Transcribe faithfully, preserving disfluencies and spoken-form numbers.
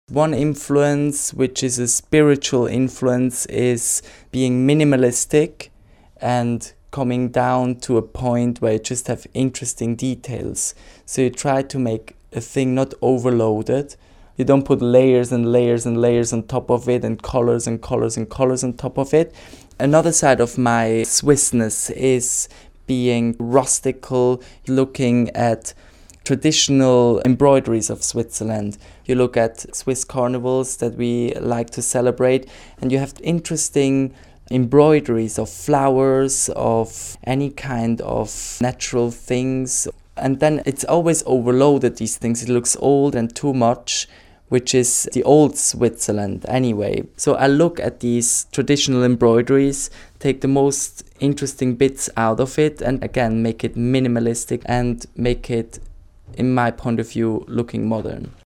One influence, which is a spiritual influence, is being minimalistic and coming down to a point where you just have interesting details. So you try to make a thing not overloaded. You don't put layers and layers and layers on top of it and colors and colors and colors on top of it. Another side of my Swissness is being rustical, looking at traditional embroideries of Switzerland. You look at Swiss carnivals that we like to celebrate, and you have interesting embroideries of flowers, of any kind of natural things. And then it's always overloaded, these things. It looks old and too much, which is the old Switzerland anyway. So I look at these traditional embroideries, take the most interesting bits out of it, and again, make it minimalistic and make it, in my point of view, looking modern.